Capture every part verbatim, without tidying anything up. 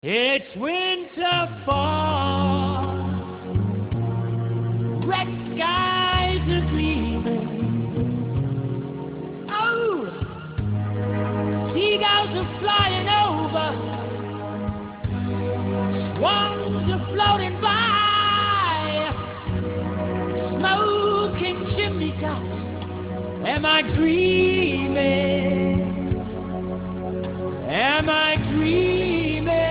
It's winter fall, red skies are gleaming. Oh, seagulls are flying over, swans are floating by, smoking chimney tops. Am I dreaming? Am I dreaming?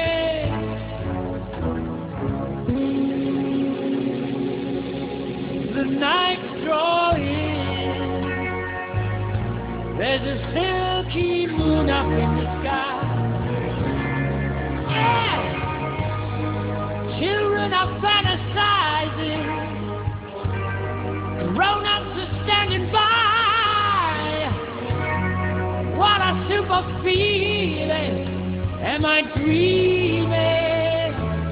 The nights draw in. There's a silky moon up in the sky. Yeah! Children are fantasizing. Grown-ups are standing by. What a super feeling. Am I dreaming?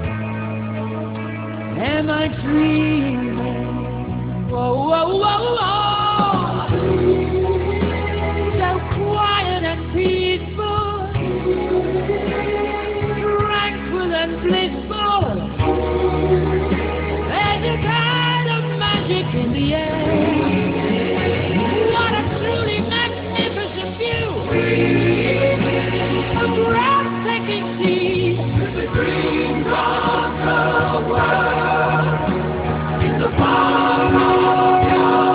Am I dreaming? Whoa, whoa, whoa, whoa. So quiet and peaceful, tranquil and blissful. There's a kind of magic in the air. What a truly magnificent view. A breathtaking scene. It's a dream come true world. In the palm of your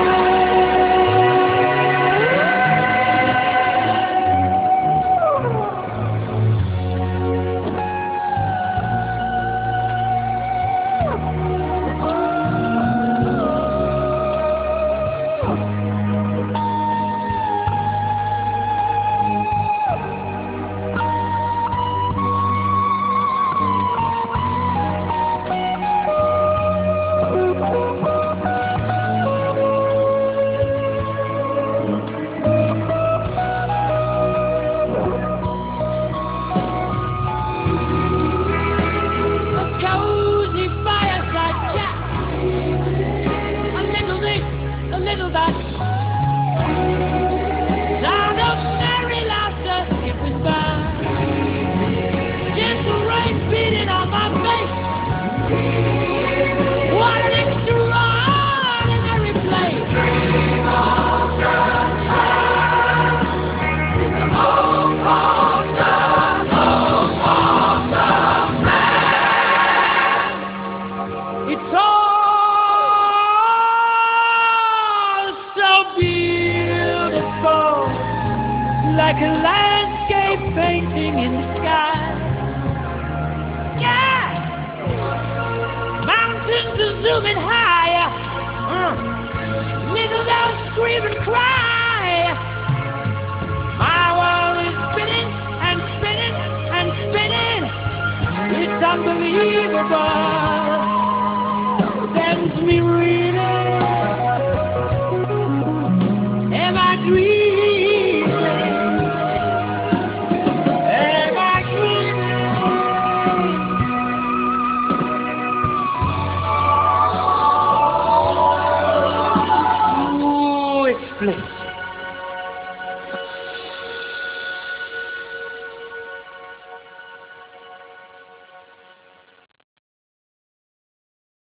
little that sound of merry laughter skipping by, gentle rain beating on my face. What an extraordinary place. Dream of sunshine in the home of the home of the man. It's all beautiful, like a landscape painting in the sky. Yeah! Mountains are zooming higher. Uh. Little dogs scream and cry. My world is spinning and spinning and spinning. It's unbelievable. Sends me reeling. Am I dreaming? Am I dreaming? Ooh, it's split.